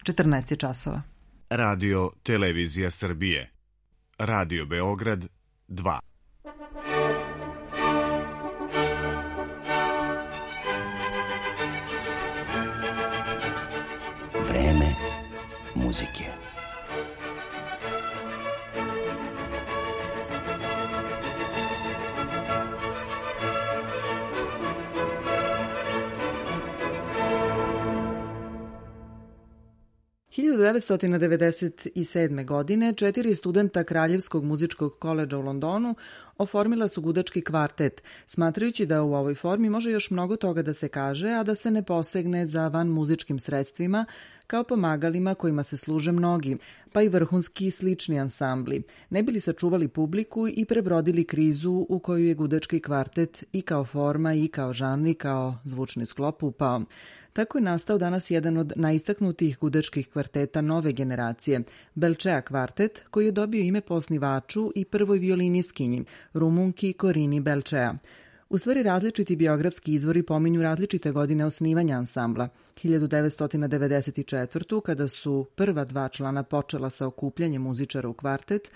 14 je časova. Radio Televizija Srbije. Radio Beograd 2. Vreme muzike. – 1997. godine 4 studenta Kraljevskog muzičkog koledža u Londonu oformila su gudački kvartet, smatrajući da u ovoj formi može još mnogo toga da se kaže, a da se ne posegne za van muzičkim sredstvima, kao pomagalima kojima se služe mnogi, pa i vrhunski slični ansambli, ne bili sačuvali publiku i prebrodili krizu u koju je gudački kvartet i kao forma i kao žanr i kao zvučni sklop upao. Tako je nastao danas jedan od najistaknutijih gudačkih kvarteta nove generacije, Belčea kvartet, koji je dobio ime po osnivaču i prvoj violinistkinji, Rumunki Corini Belčea. U stvari različiti biografski izvori pominju različite godine osnivanja ansambla. 1994. kada su prva dva člana počela sa okupljanjem muzičara u kvartet,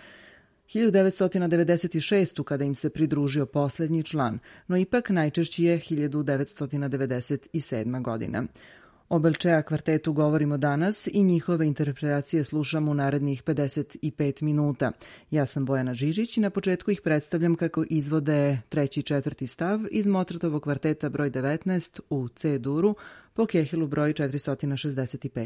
1996. kada im se pridružio poslednji član, no ipak najčešći je 1997. godina. O Belčea kvartetu govorimo danas i njihove interpretacije slušamo u narednih 55 minuta. Ja sam Bojana Žižić i na početku ih predstavljam kako izvode treći i četvrti stav iz Mozartovog kvarteta broj 19 u C-duru po Kehilu broj 465.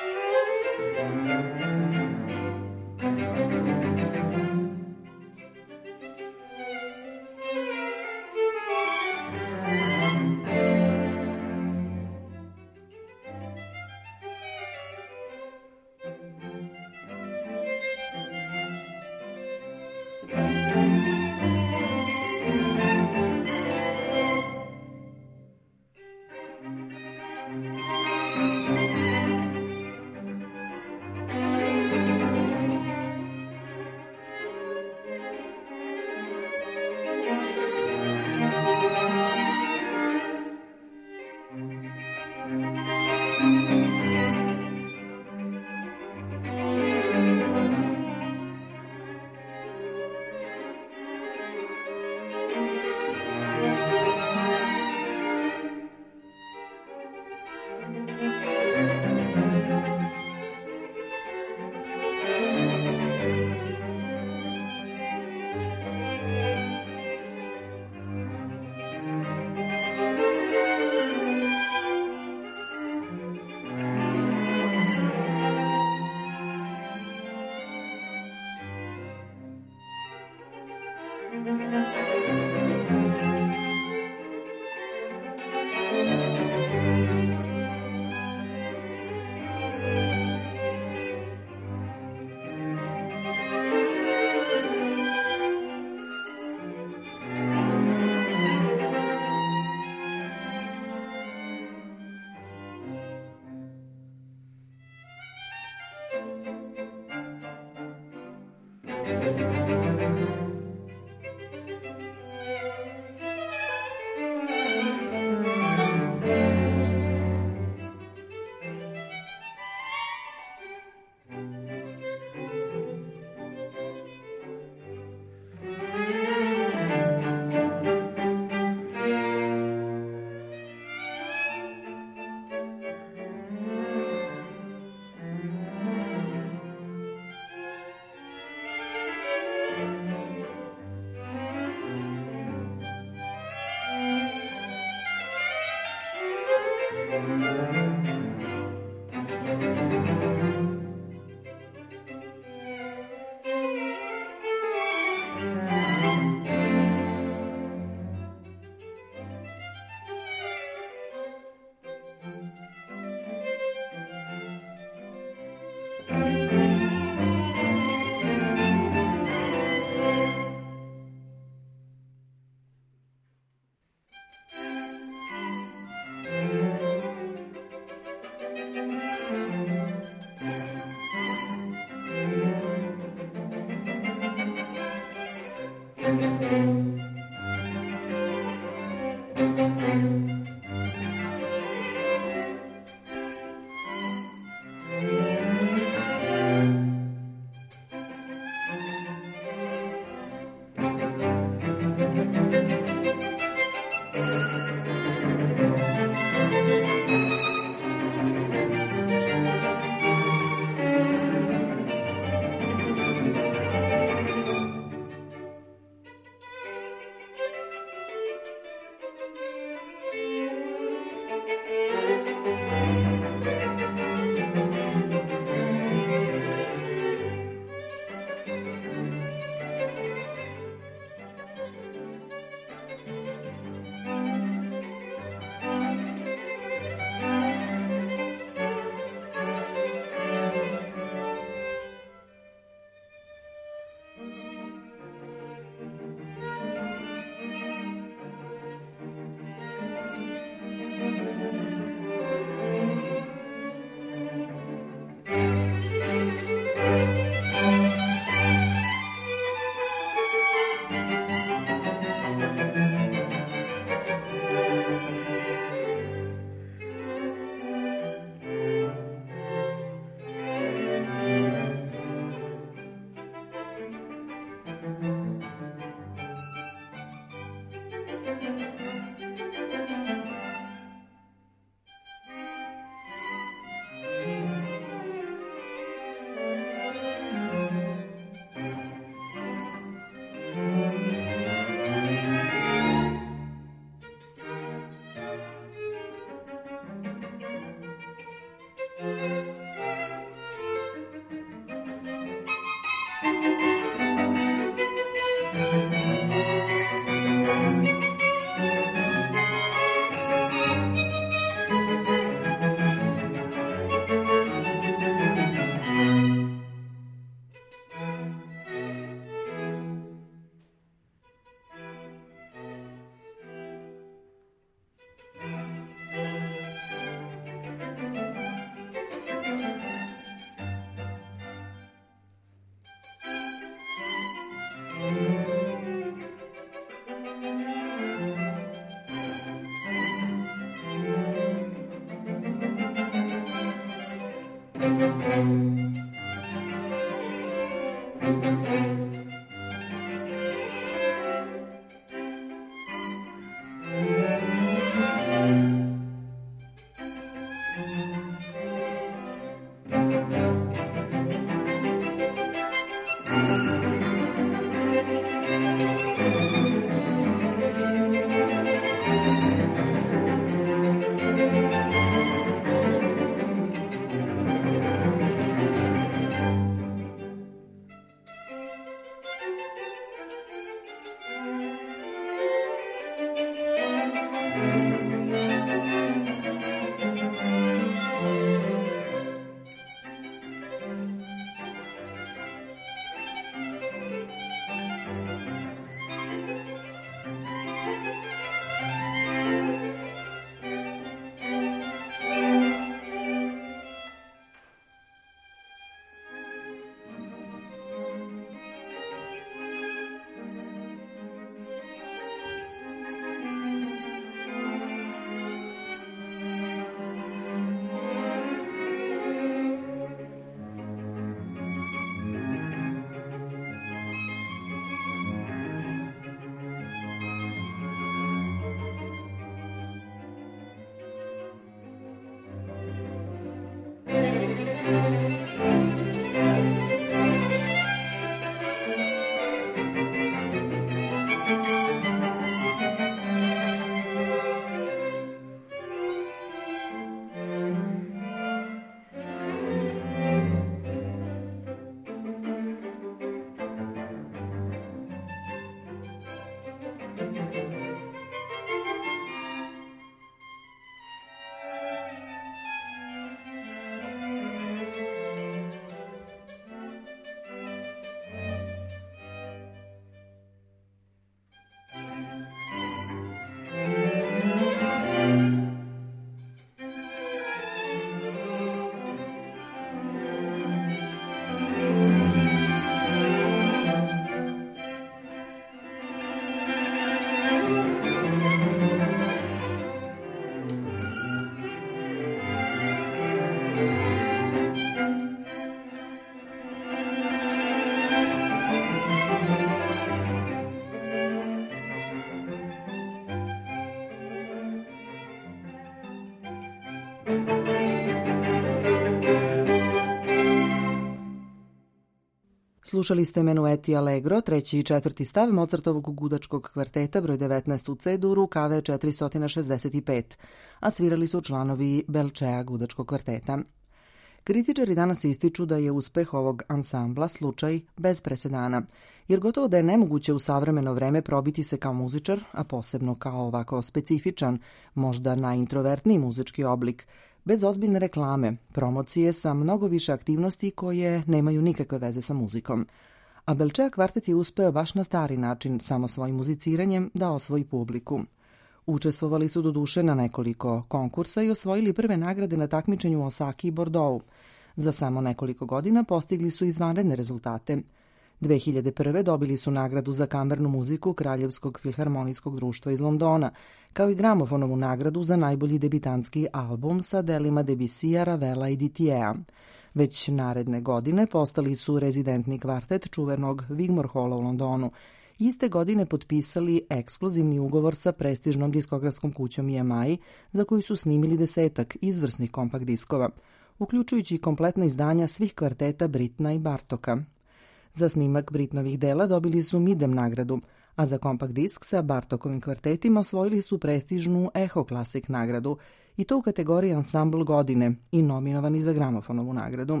Slušali ste Menueti Allegro, treći i četvrti stav Mozartovog gudačkog kvarteta broj 19 u C-duru KV 465, a svirali su članovi Belčea gudačkog kvarteta. Kritičari danas ističu da je uspeh ovog ansambla slučaj bez presedana, jer gotovo da je nemoguće u savremeno vreme probiti se kao muzičar, a posebno kao ovako specifičan, možda najintrovertniji muzički oblik, bez ozbiljne reklame, promocije sa mnogo više aktivnosti koje nemaju nikakve veze sa muzikom. A Belčea kvartet je uspeo baš na stari način, samo svojim muziciranjem, da osvoji publiku. Učestvovali su doduše na nekoliko konkursa i osvojili prve nagrade na takmičenju u Osaki i Bordeauxu. Za samo nekoliko godina postigli su izvanredne rezultate. 2001. dobili su nagradu za kamernu muziku Kraljevskog filharmonijskog društva iz Londona, kao i gramofonovu nagradu za najbolji debitanski album sa delima Debussija, Ravela i Dittiera. Već naredne godine postali su rezidentni kvartet čuvenog Wigmore Halla u Londonu. Iste godine potpisali ekskluzivni ugovor sa prestižnom diskografskom kućom EMI, za koju su snimili 10 izvrsnih kompakt diskova, uključujući i kompletna izdanja svih kvarteta Britna i Bartoka. Za snimak Britnovih dela dobili su Midem nagradu, a za kompakt disk sa Bartokovim kvartetima osvojili su prestižnu Echo Classic nagradu, i to u kategoriji Ansambl godine, i nominovani za gramofonovu nagradu.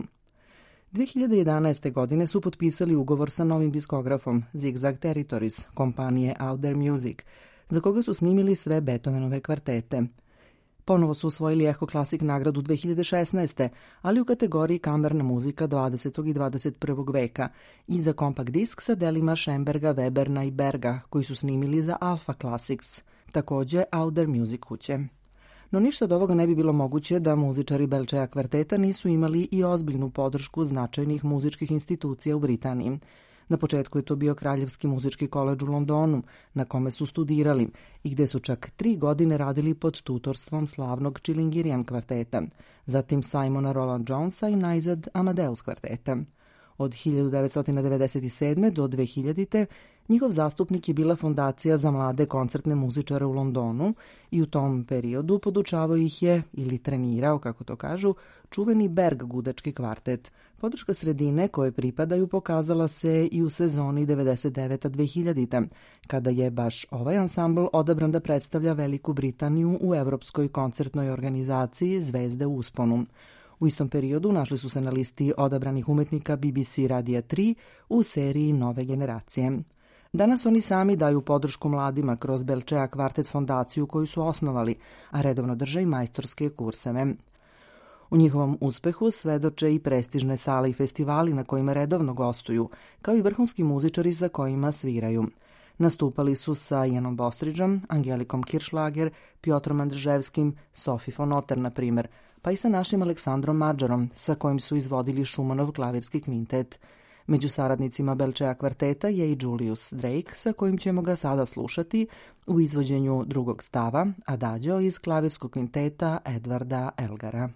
2011. godine su potpisali ugovor sa novim diskografom Zigzag Territories, kompanije Out There Music, za koga su snimili sve Beethovenove kvartete. Ponovo su osvojili Echo Classic nagradu 2016. ali u kategoriji kamerna muzika 20. i 21. veka i za kompakt disk sa delima Schoenberga, Weberna i Berga, koji su snimili za Alpha Classics, takođe Out There Music kuće. No ništa od ovoga ne bi bilo moguće da muzičari Belčea kvarteta nisu imali i ozbiljnu podršku značajnih muzičkih institucija u Britaniji. Na početku je to bio Kraljevski muzički koledž u Londonu, na kome su studirali i gde su čak 3 godine radili pod tutorstvom slavnog Chilingirian kvarteta, zatim Simona Roland Jonesa i najzad Amadeus kvarteta. Od 1997. do 2000. njihov zastupnik je bila Fondacija za mlade koncertne muzičare u Londonu i u tom periodu podučavao ih je, ili trenirao, kako to kažu, čuveni Berg gudački kvartet. Podrška sredine koje pripadaju pokazala se i u sezoni 99-2000, kada je baš ovaj ansambl odabran da predstavlja Veliku Britaniju u Evropskoj koncertnoj organizaciji Zvezde u usponu. U istom periodu našli su se na listi odabranih umetnika BBC Radija 3 u seriji Nove generacije. Danas oni sami daju podršku mladima kroz Belčea kvartet fondaciju koju su osnovali, a redovno drže i majstorske kurseve. U njihovom uspehu svedoče i prestižne sale i festivali na kojima redovno gostuju, kao i vrhunski muzičari sa kojima sviraju. Nastupali su sa Janom Bostridžom, Angelikom Kiršlager, Piotrom Andrževskim, Sophie von Otter, na primer, pa i sa našim Aleksandrom Mađarom, sa kojim su izvodili Šumanov klavirski kvintet. Među saradnicima Belčea kvarteta je i Julius Drake, sa kojim ćemo ga sada slušati u izvođenju drugog stava, Adagio iz klavirskog kvinteta Edvarda Elgara.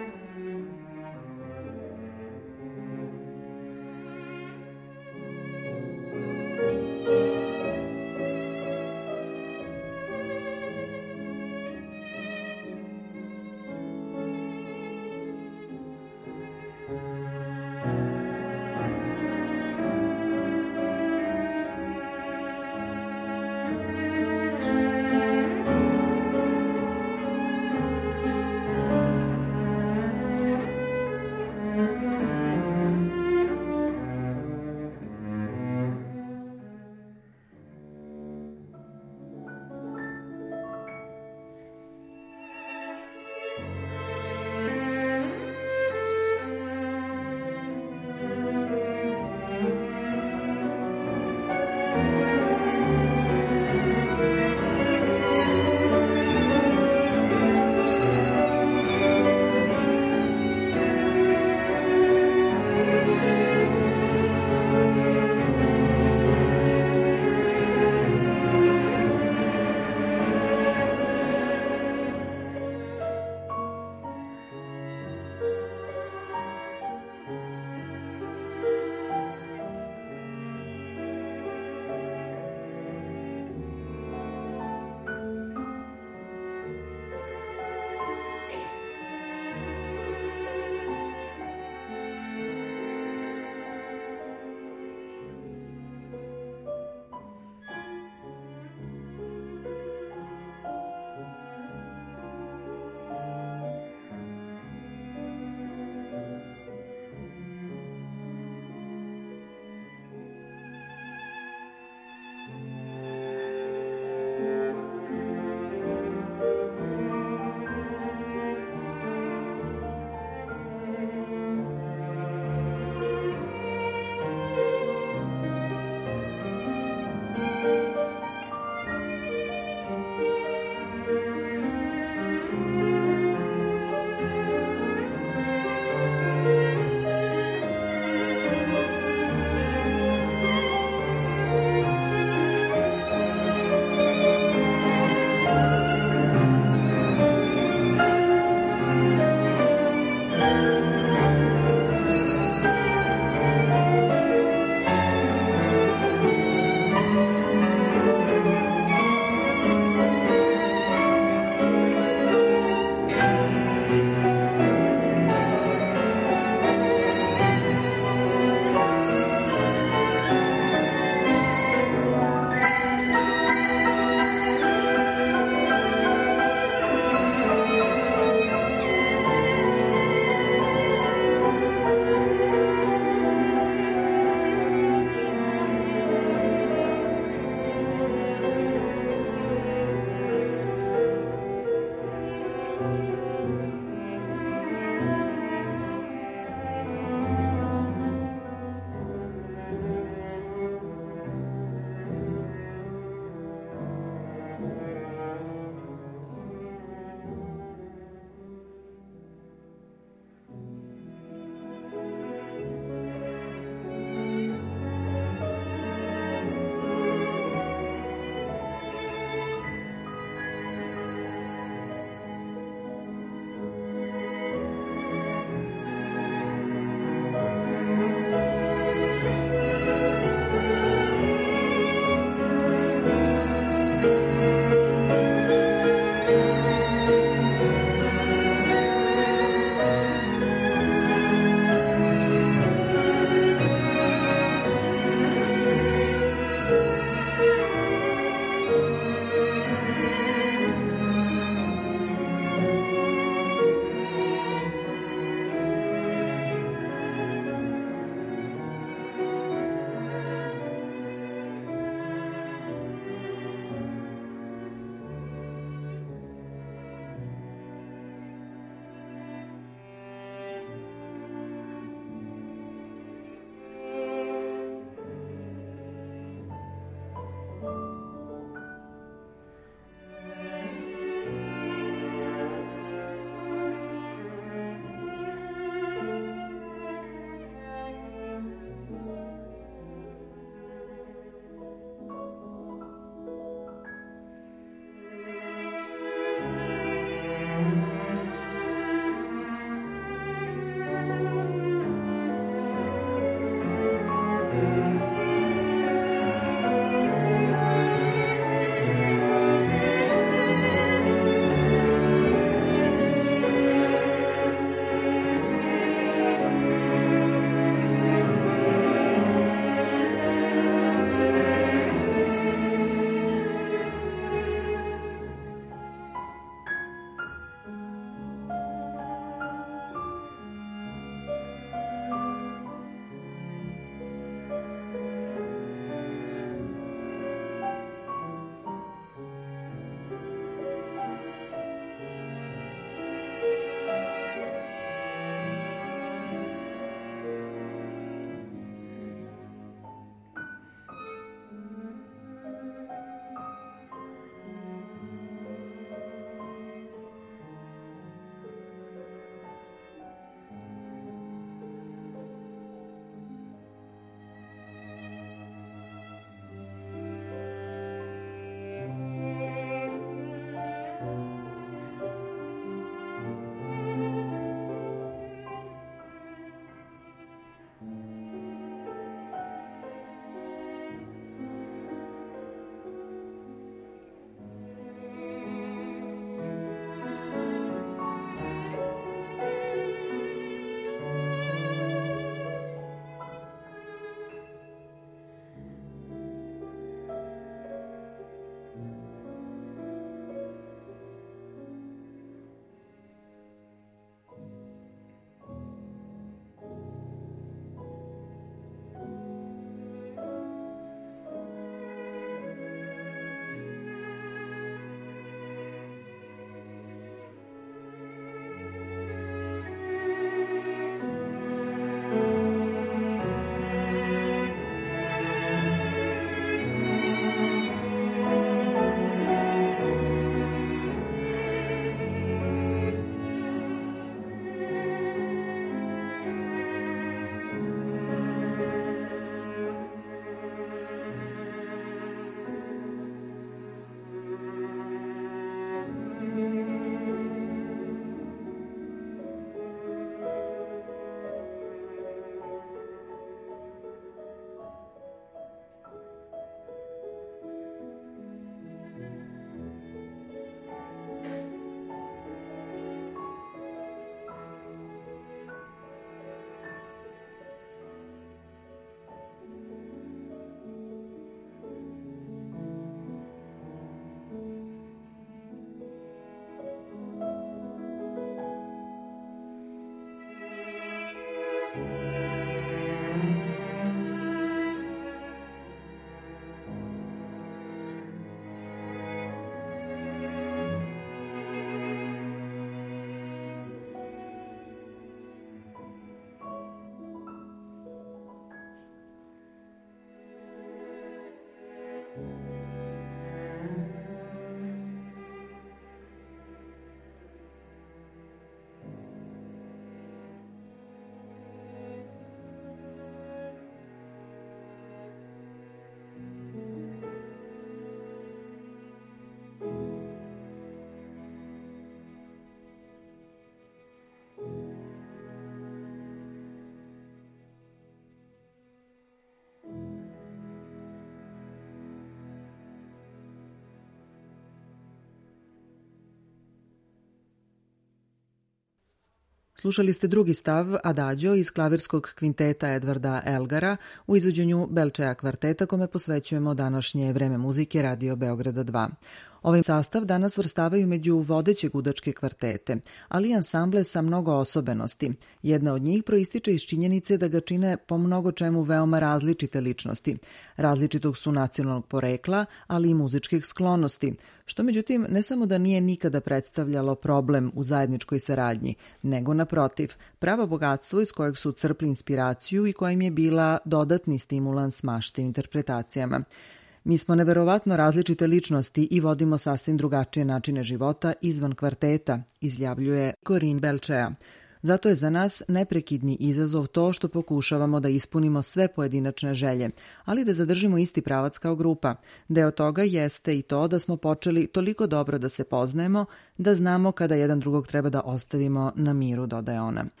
Slušali ste drugi stav Adagio iz klavirskog kvinteta Edvarda Elgara u izvođenju Belčeja kvarteta kome posvećujemo današnje vreme muzike Radio Beograda 2. Ovaj sastav danas vrstavaju među vodeće gudačke kvartete, ali i ansamble sa mnogo osobenosti. Jedna od njih proističe iz činjenice da ga čine po mnogo čemu veoma različite ličnosti. Različitog su nacionalnog porekla, ali i muzičkih sklonosti, što međutim ne samo da nije nikada predstavljalo problem u zajedničkoj saradnji, nego naprotiv, pravo bogatstvo iz kojeg su crpli inspiraciju i kojim je bila dodatni stimulans mašti interpretacijama. Mi smo neverovatno različite ličnosti i vodimo sasvim drugačije načine života izvan kvarteta, izjavljuje Corinne Belčea. Zato je za nas neprekidni izazov to što pokušavamo da ispunimo sve pojedinačne želje, ali da zadržimo isti pravac kao grupa. Deo toga jeste i to da smo počeli toliko dobro da se poznajemo, da znamo kada jedan drugog treba da ostavimo na miru, dodaje ona.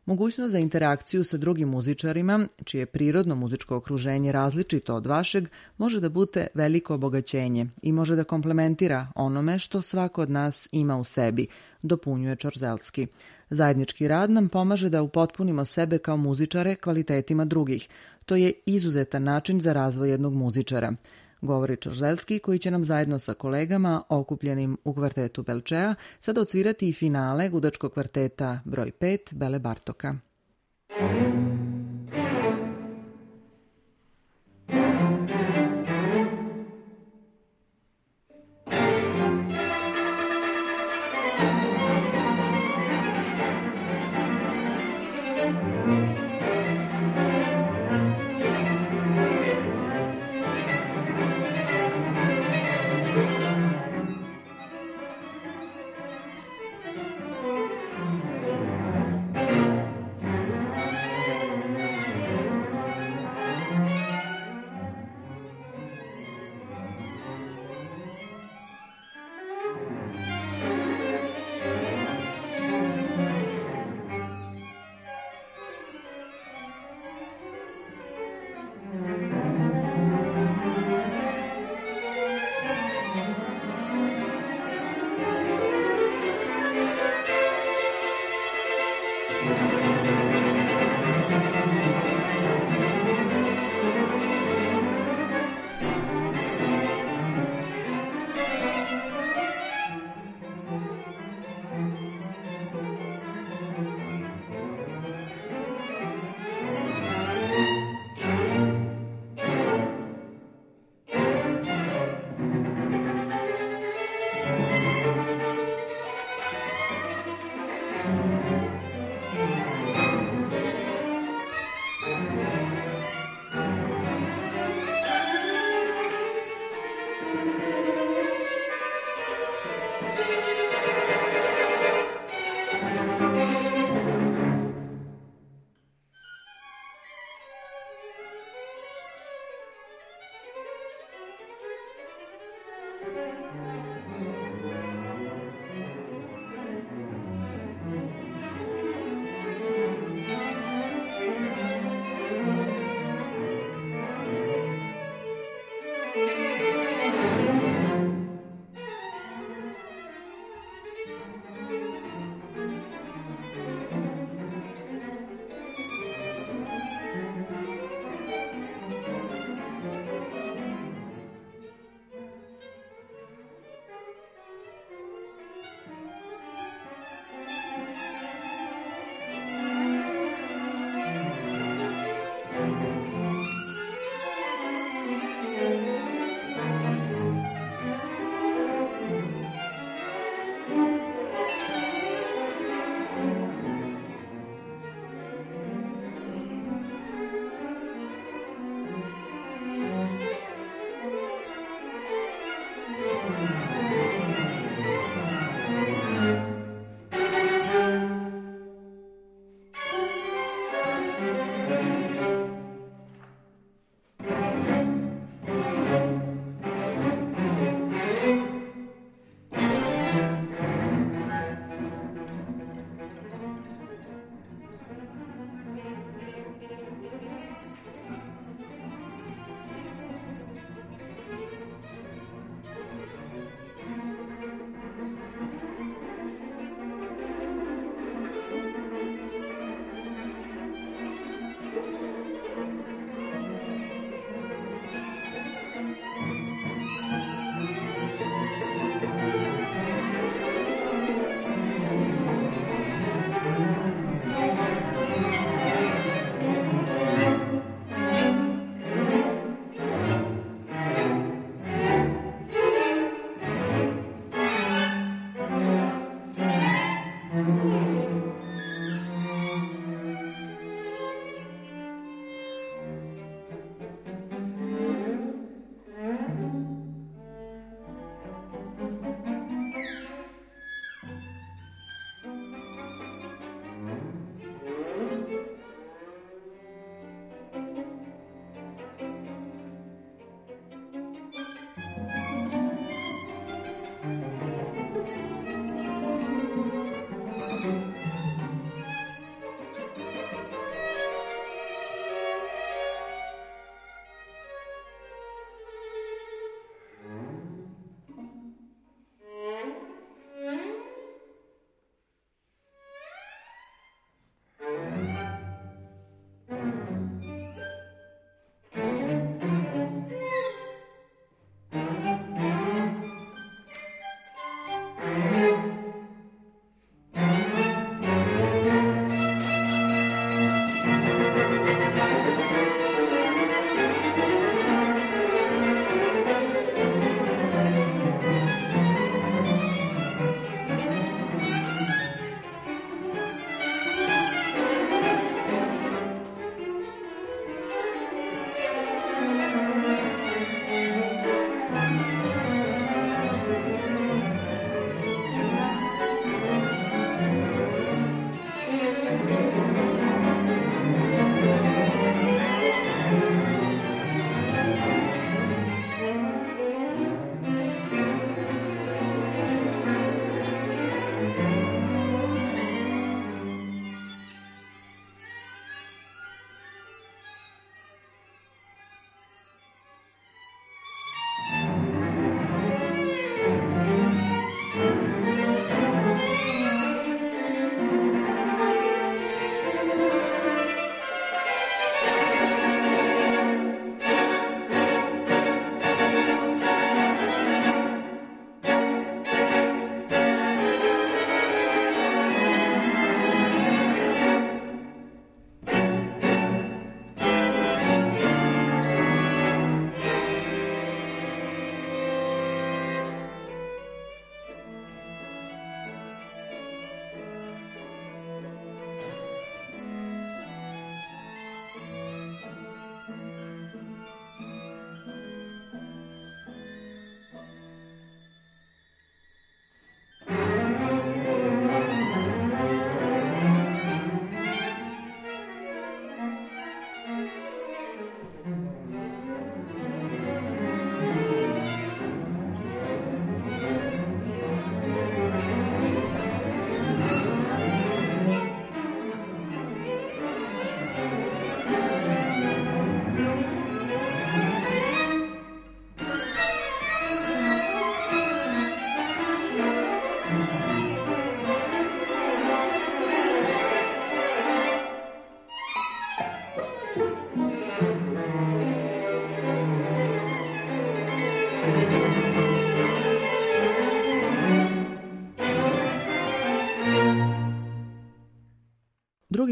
Mogućnost za interakciju sa drugim muzičarima, čije prirodno muzičko okruženje različito od vašeg, može da bude veliko obogaćenje i može da komplementira onome što svako od nas ima u sebi, dopunjuje Čorzelski. Zajednički rad nam pomaže da upotpunimo sebe kao muzičare kvalitetima drugih. To je izuzetan način za razvoj jednog muzičara, govori Čorzelski, koji će nam zajedno sa kolegama okupljenim u kvartetu Belčea sada odsvirati i finale gudačkog kvarteta broj 5 Bele Bartoka.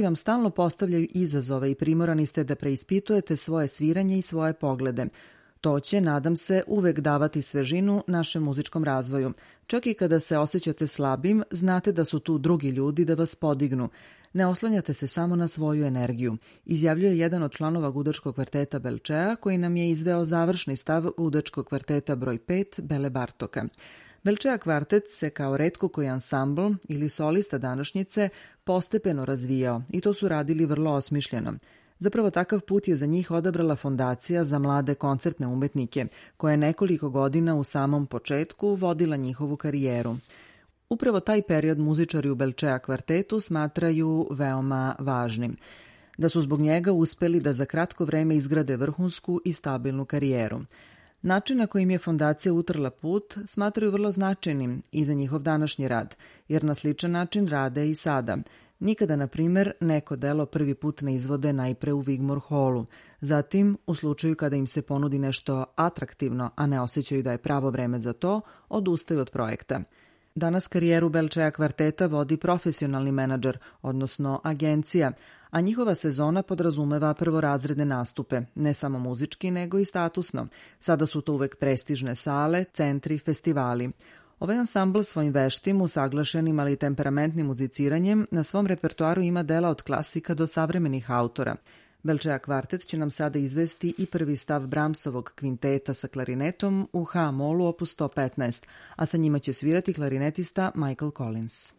Drugovi vam stalno postavljaju izazove i primorani ste da preispitujete svoje sviranje i svoje poglede. To će, nadam se, uvek davati svežinu našem muzičkom razvoju. Čak i kada se osjećate slabim, znate da su tu drugi ljudi da vas podignu. Ne oslanjate se samo na svoju energiju, izjavljuje jedan od članova gudačkog kvarteta Belčea, koji nam je izveo završni stav gudačkog kvarteta broj 5 Bele Bartoka. Belčea kvartet se kao retko koji ansambl ili solista današnjice postepeno razvijao i to su radili vrlo osmišljeno. Zapravo takav put je za njih odabrala Fondacija za mlade koncertne umetnike, koja je nekoliko godina u samom početku vodila njihovu karijeru. Upravo taj period muzičari u Belčea kvartetu smatraju veoma važnim, da su zbog njega uspeli da za kratko vreme izgrade vrhunsku i stabilnu karijeru. Način na kojim je fondacija utrla put smatraju vrlo značajnim i za njihov današnji rad, jer na sličan način rade i sada. Nikada, na primer, neko delo prvi put ne izvode najpre u Wigmore Hallu. Zatim, u slučaju kada im se ponudi nešto atraktivno, a ne osjećaju da je pravo vreme za to, odustaju od projekta. Danas karijeru Belčea kvarteta vodi profesionalni menadžer, odnosno agencija, a njihova sezona podrazumeva prvorazredne nastupe, ne samo muzički, nego i statusno. Sada su to uvek prestižne sale, centri, festivali. Ovaj ansambl svojim veštim, usaglašenim, ali i temperamentnim muziciranjem na svom repertoaru ima dela od klasika do savremenih autora. Belčea kvartet će nam sada izvesti i prvi stav Brahmsovog kvinteta sa klarinetom u H-molu opus 115, a sa njima će svirati klarinetista Michael Collins.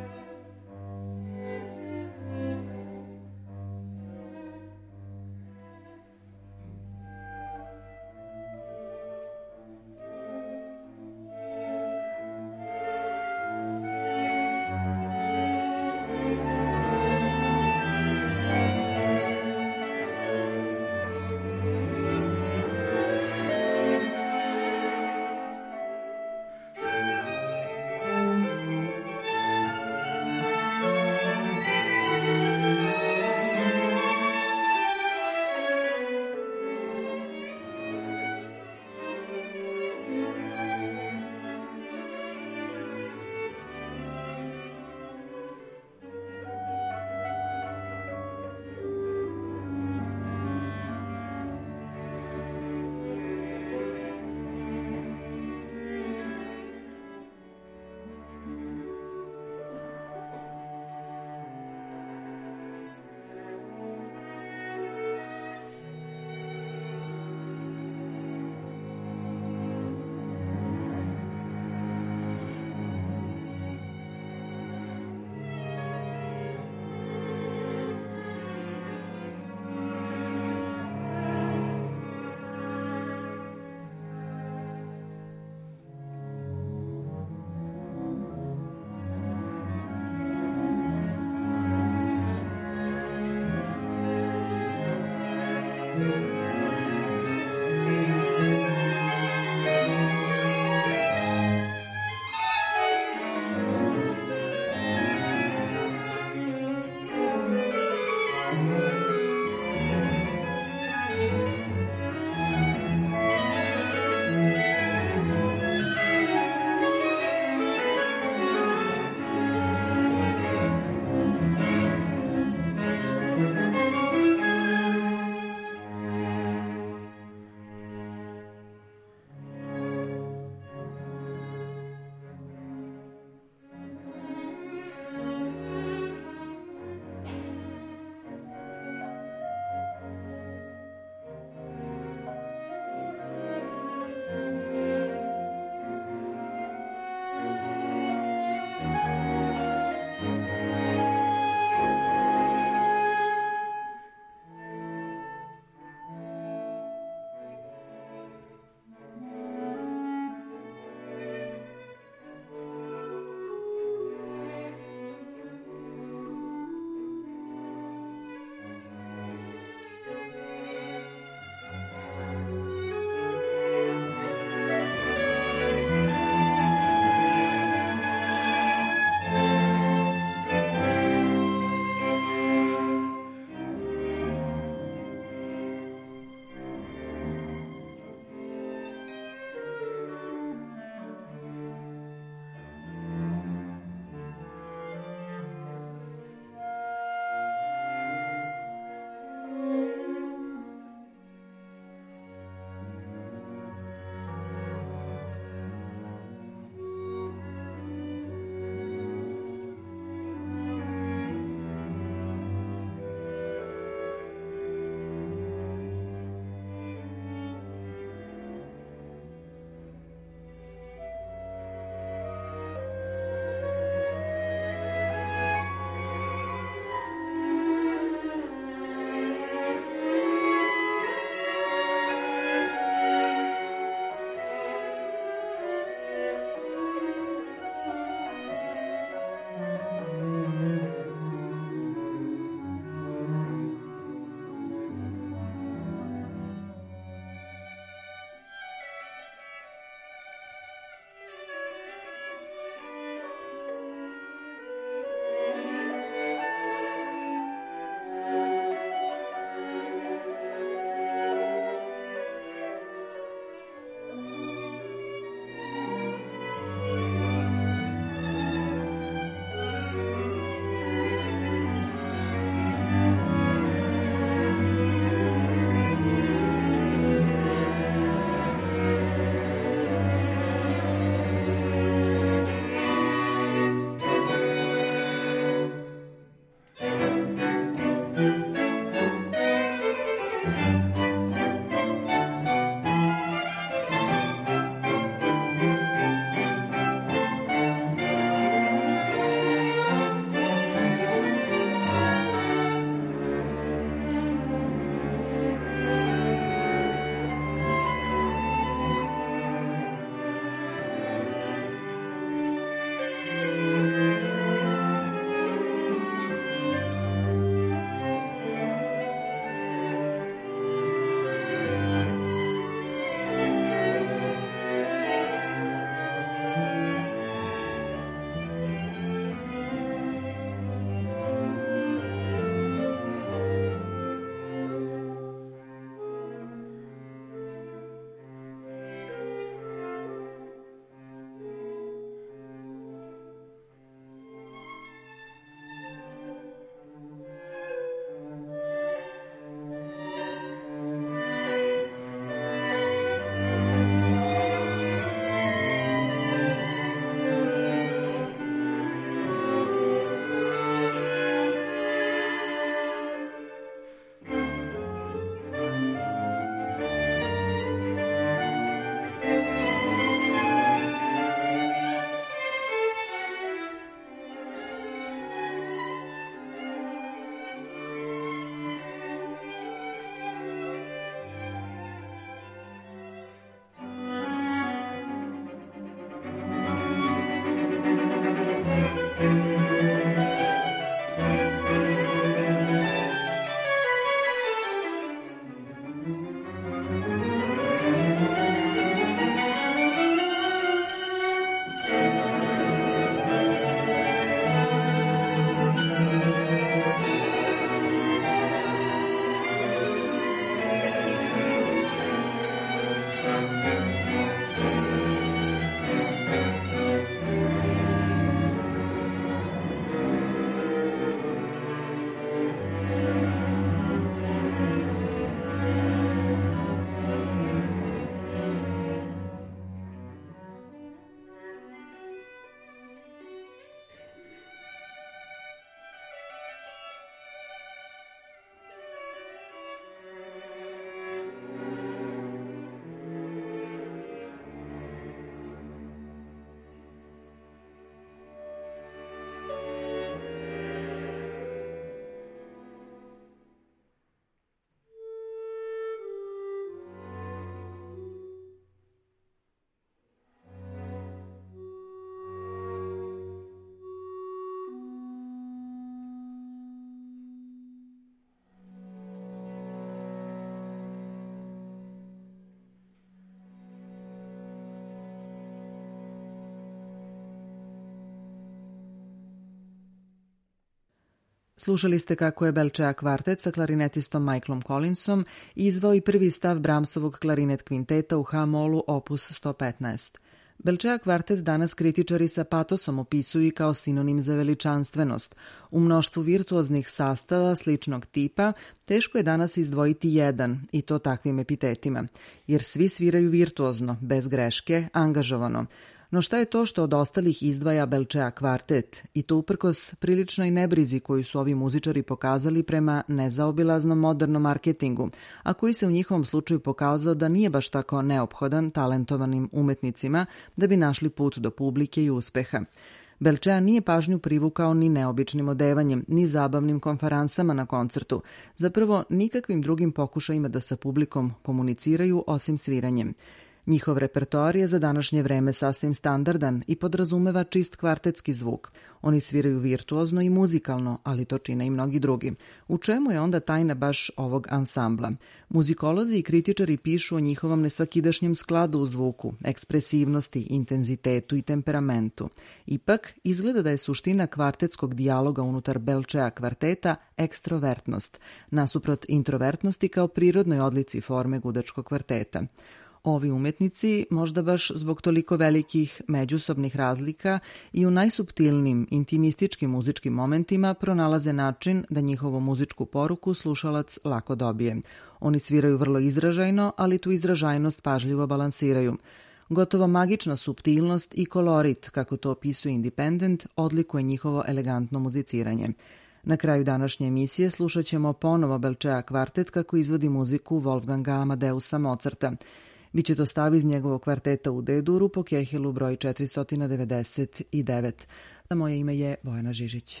Slušali ste kako je Belčea kvartet sa klarinetistom Michaelom Collinsom izvao i prvi stav Brahmsovog klarinet kvinteta u H-molu opus 115. Belčea kvartet danas kritičari sa patosom opisuju i kao sinonim za veličanstvenost. U mnoštvu virtuoznih sastava sličnog tipa teško je danas izdvojiti jedan, i to takvim epitetima, jer svi sviraju virtuozno, bez greške, angažovano. No šta je to što od ostalih izdvaja Belčea kvartet, i to uprkos priličnoj nebrizi koju su ovi muzičari pokazali prema nezaobilaznom modernom marketingu, a koji se u njihovom slučaju pokazao da nije baš tako neophodan talentovanim umetnicima da bi našli put do publike i uspeha. Belčea nije pažnju privukao ni neobičnim odevanjem, ni zabavnim konferansama na koncertu, zapravo nikakvim drugim pokušajima da sa publikom komuniciraju osim sviranjem. Njihov repertoar je za današnje vreme sasvim standardan i podrazumeva čist kvartetski zvuk. Oni sviraju virtuozno i muzikalno, ali to čine i mnogi drugi. U čemu je onda tajna baš ovog ansambla? Muzikolozi i kritičari pišu o njihovom nesvakidašnjem skladu u zvuku, ekspresivnosti, intenzitetu i temperamentu. Ipak, izgleda da je suština kvartetskog dijaloga unutar Belčea kvarteta ekstrovertnost, nasuprot introvertnosti kao prirodnoj odlici forme gudačkog kvarteta. Ovi umetnici, možda baš zbog toliko velikih međusobnih razlika i u najsuptilnijim intimističkim muzičkim momentima pronalaze način da njihovu muzičku poruku slušalac lako dobije. Oni sviraju vrlo izražajno, ali tu izražajnost pažljivo balansiraju. Gotovo magična suptilnost i kolorit, kako to opisuje Independent, odlikuje njihovo elegantno muziciranje. Na kraju današnje emisije slušat ćemo ponovo Belčea kvartet kako izvodi muziku Wolfganga Amadeusa Mozarta. Biće to stav iz njegovog kvarteta u D-duru po Kehelu broj 499. Moje ime je Bojana Žižić.